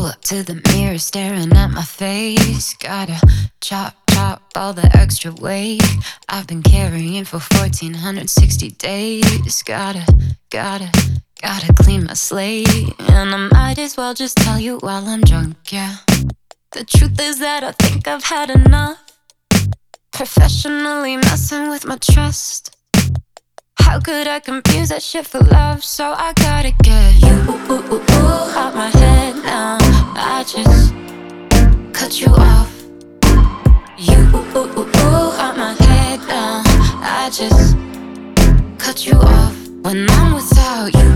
up to the mirror staring at my face. Gotta chop all the extra weight I've been carrying for 1460 days. Gotta clean my slate. And I might as well just tell you while I'm drunk, yeah. The truth is that I think I've had enough. Professionally messing with my trust. How could I confuse that shit for love? So I gotta get you out my head now. I just cut you off. You out my head now. I just cut you off. When I'm without you,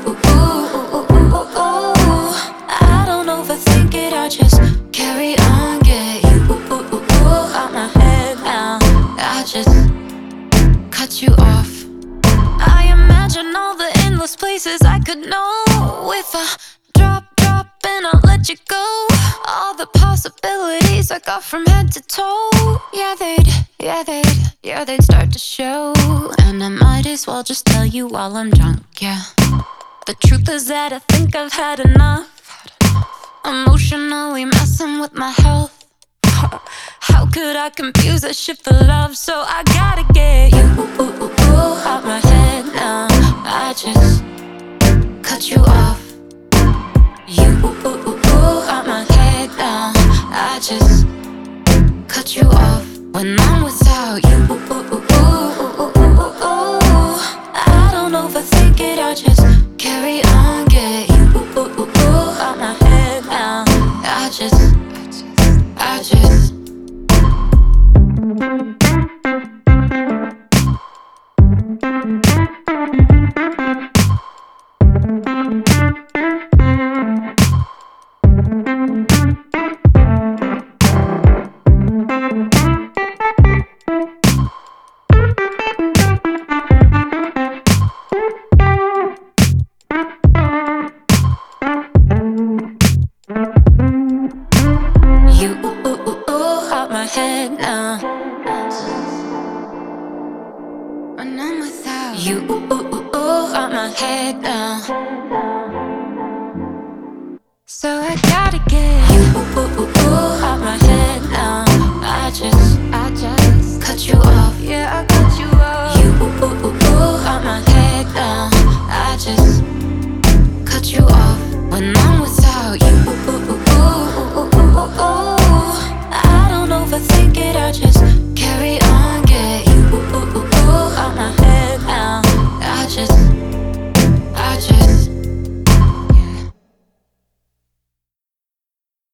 I don't overthink it. I just carry on. Get you out my head now. I just cut you off. I imagine all the endless places I could know. If I drop and I'll let you go. All the possibilities I got from head to toe. Yeah, they'd start to show. And I might as well just tell you while I'm drunk, yeah. The truth is that I think I've had enough. Emotionally messing with my health. How could I confuse that shit for love? So I gotta get you out my head now. I just cut you off. You out my head now. I just cut you off. When I'm without you, I don't overthink it. I just carry on. Get you out my head now. I just you out my head now. When I'm without you, out my head now. So I got